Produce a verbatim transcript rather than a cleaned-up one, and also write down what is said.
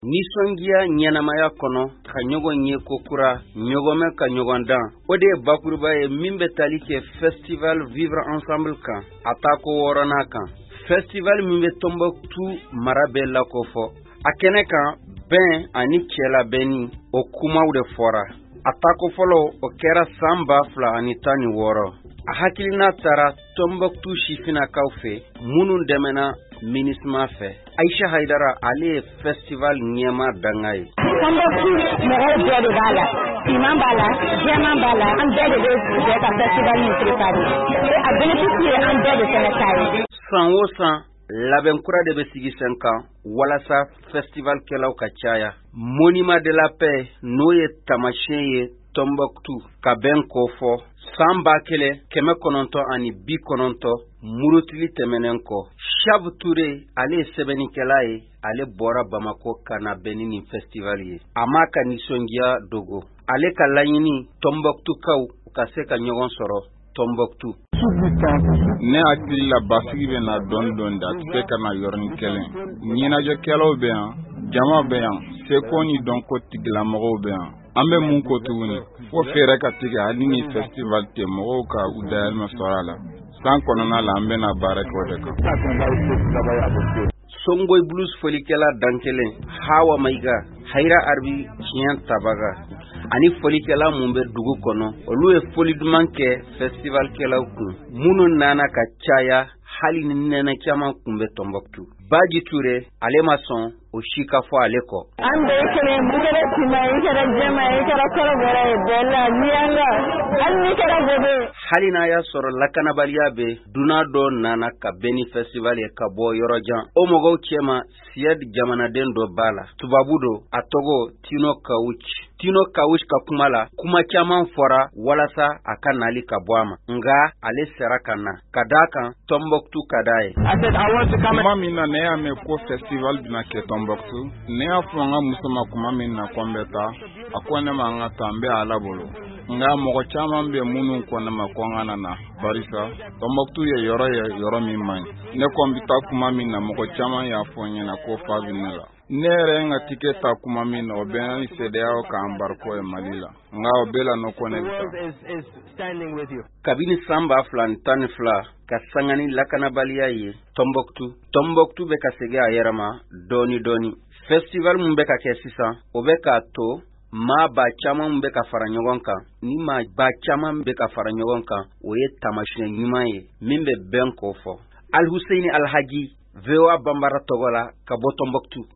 Nisongia nyanamaya kono ka ɲɔgɔn ye kokura ɲɔgɔnmɛ ka ɲɔgɔn dan o de ye bakuruba ye min bɛ tali kɛ festival vivre ensemble kan a ta ko wɔɔrɔnan kan festival min bɛ Tombouctou mara bɛɛ lakofɔ a kɛnɛ kan bɛn ani cɛlabɛnni o kumaw de fɔra a ta ko fɔlɔ o kɛra san ba fila ani tan ni wɔɔrɔ a hakilina taara Tombouctou sifinnakaw fɛ minnu dɛmɛna MINUSMA fɛ Aïcha Haïdara ale ye festival ɲɛma danga ye Tombouctou mɔgɔw bɛɛ de b'a la finman b'a la jɛman b'a la an bɛɛ de bɛ jɛ ka festival min préparer a bénéfice ye an bɛɛ de fɛnɛ ta ye san o san labɛn kura de bɛ sigi sen kan walasa festivalkɛlaw ka caya Monument de la Paix n'o ye tamasiyɛn ye Tombouctou ka bɛn ko fɔ san ba kelen kɛmɛ kɔnɔntɔn ani bi kɔnɔntɔn murutili tɛmɛnen kɔ Chab Touré ale ye sɛbɛnnikɛla ye ale bɔra Bamako ka na bɛn ni festival ye a ma ka nisɔndiya dogo ale ka laɲini Tombouctoukaw ka se ka ɲɔgɔn sɔrɔ Tombouctou ne hakili la basigi bɛ na dɔɔni dɔɔni da tɛ ka na yɔrɔnin kelen ɲɛnajɛkɛlaw bɛ yan jama bɛ yan seko ni dɔnko tigilamɔgɔw bɛ yan an bɛ mun ko tuguni fo fɛɛrɛ ka tigɛ hali ni festival tɛ mɔgɔw ka u dayɛlɛma sɔrɔ a la san kɔnɔna la an bɛna baara kɛ o de kan Songoy Blues folikɛla dan kelen Hawa Maiga Hayra Arbi Tiɲɛ Tabaga ani folikɛla mun bɛ dugu kɔnɔ olu ye foli duman kɛ festivalkɛlaw kun minnu nana ka caya hali ni nɛnɛ caman kun bɛ Tombouctou Baji Touré ale ma sɔn o si ka fɔ ale kɔ an bɛɛ kelen mu kɛra tima i kɛra jɛma i kɛra kɔrɔbɔrɔ ye bɛɛ la miyanga hali ni kɛra gobe hali n'a y'a sɔrɔ lakanabaliya bɛ dunan dɔ nana ka bɛn ni festival ye ka bɔ yɔrɔ jan o mɔgɔw cɛma Siad jamanaden dɔ b'a la tubabu do a tɔgɔ Tino Kawuch Tino Kawuch ka kuma la kuma caman fɔra walasa a ka nali ka bɔ a ma nga ale sera ka na ka d'a kan Tombouctou ka d'a ye kuma min na ne y'a mɛn ko festival bɛna kɛ Tombouctou ne y'a fɔ n ka muso ma kuma min na ko n bɛ taa a ko ne ma n ka taa n bɛ Ala bolo nga mɔgɔ caman bɛ minnu ko ne ma ko n kana na barisa Tombouctou ye yɔrɔ ye yɔrɔ min man ɲi ne ko n bɛ taa kuma min na mɔgɔ caman y'a fɔ n ɲɛna ko fa bɛ ne la ne yɛrɛ n ka tike ta kuma min na o bɛ ni C D A O ka embargo ye Mali la nga o bɛɛ la ne ko ne bɛ taa kabini san ba fila ni tan ni fila ka sanga ni lakanabaliya ye Tombouctou Tombouctou bɛ ka segin a yɛrɛ ma dɔɔni dɔɔni festival mun bɛ ka kɛ sisan o bɛ k'a to maa ba caman bɛ ka fara ɲɔgɔn kan ni maa ba caman bɛ ka fara ɲɔgɔn kan o ye tamasiyɛn ɲuman ye min bɛ bɛn ko fɔ Al Husseini Al Haji V O A Bambara tɔgɔ la ka bɔ Tombouctou